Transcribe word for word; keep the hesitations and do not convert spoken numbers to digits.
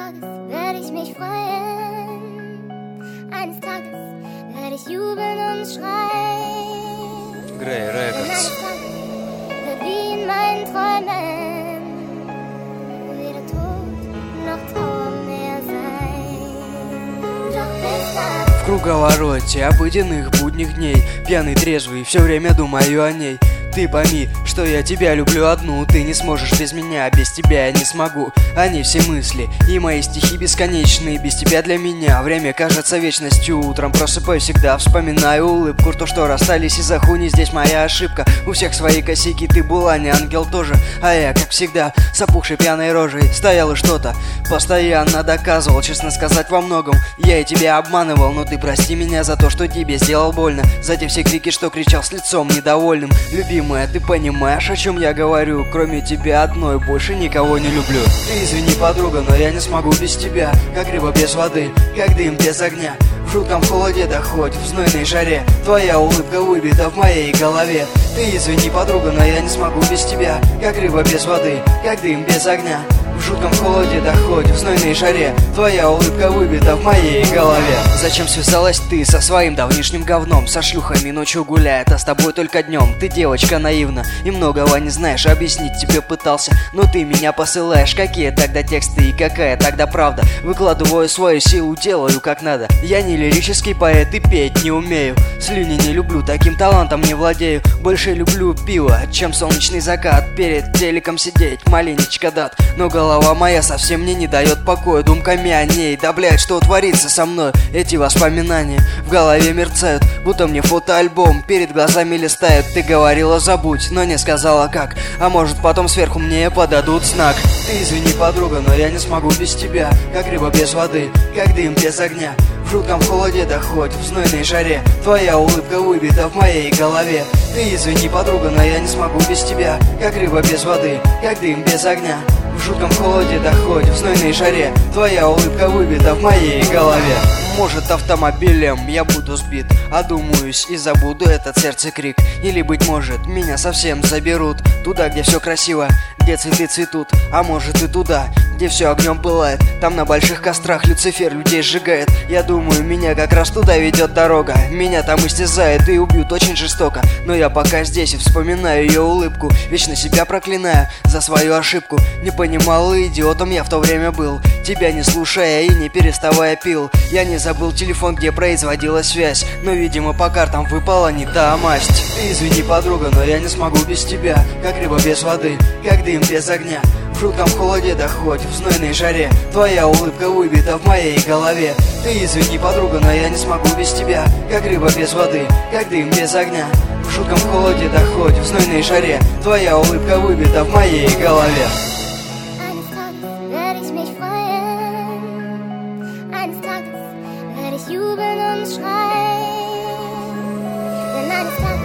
Tages werde ich mich freuen. Eines Tages werde ich jubeln und schreien. Grey Records. Denn eines Tages wird wie in meinen Träumen weder Tod noch Trauer mehr sein. Doch bis dann. В круговороте обыденных будних дней, пьяный, трезвый, все время думаю о ней. Ты пойми, что я тебя люблю одну. Ты не сможешь без меня, без тебя я не смогу. Они все мысли и мои стихи бесконечные. Без тебя для меня время кажется вечностью. Утром просыпаюсь всегда, вспоминаю улыбку. То, что расстались из-за хуйни, здесь моя ошибка. У всех свои косяки, ты была не ангел тоже. А я, как всегда, с опухшей пьяной рожей стоял и что-то постоянно доказывал. Честно сказать, во многом я и тебя обманывал. Но ты прости меня за то, что тебе сделал больно. За те все крики, что кричал с лицом недовольным. Любимый, ты понимаешь, о чем я говорю? Кроме тебя одной больше никого не люблю. Ты извини, подруга, но я не смогу без тебя. Как рыба без воды, как дым без огня. В жутком холоде, да хоть в знойной жаре. Твоя улыбка выбита в моей голове. Ты извини, подруга, но я не смогу без тебя. Как рыба без воды, как дым без огня. В жутком холоде, да хоть в знойной жаре. Твоя улыбка выбита в моей голове. Зачем связалась ты со своим давнишним говном? Со шлюхами ночью гуляет, а с тобой только днем. Ты девочка наивна и многого не знаешь. Объяснить тебе пытался, но ты меня посылаешь. Какие тогда тексты и какая тогда правда? Выкладываю свою силу, делаю как надо. Я не лирический поэт и петь не умею. Слюни не люблю, таким талантом не владею. Больше люблю пиво, чем солнечный закат. Перед телеком сидеть, маленечко дат. Но голова моя совсем мне не дает покоя. Думками о ней, да блять, что творится со мной. Эти воспоминания в голове мерцают, будто мне фотоальбом перед глазами листают. Ты говорила забудь, но не сказала как. А может потом сверху мне подадут знак. Ты извини, подруга, но я не смогу без тебя. Как рыба без воды, как дым без огня. В жутком холоде, да хоть в знойной жаре. Твоя улыбка выбита в моей голове. Ты извини, подруга, но я не смогу без тебя. Как рыба без воды, как дым без огня. В жутком холоде, да хоть в знойной жаре. Твоя улыбка выбита в моей голове. Может, автомобилем я буду сбит, одумаюсь и забуду этот сердце крик. Или, быть может, меня совсем заберут туда, где все красиво, где цветы цветут. А может и туда, где все огнем пылает. Там на больших кострах Люцифер людей сжигает. Я думаю, меня как раз туда ведет дорога. Меня там истязают и убьют очень жестоко. Но я пока здесь и вспоминаю ее улыбку. Вечно себя проклинаю за свою ошибку. Не понимал, идиотом я в то время был. Тебя не слушая и не переставая пил. Я не забыл телефон, где производилась связь. Но, видимо, по картам выпала не та масть. Ты извини, подруга, но я не смогу без тебя. Как рыба без воды, как дым без огня. В жутком холоде, да хоть в знойной жаре. Твоя улыбка выбита в моей голове. Ты извини, подруга, но я не смогу без тебя. Как рыба без воды, как дым без огня. В жутком холоде, да хоть в знойной жаре. Твоя улыбка выбита в моей голове. Eines Tages werde ich mich freuen. Eines Tages werde ich jubeln und schreien. Denn eines Tages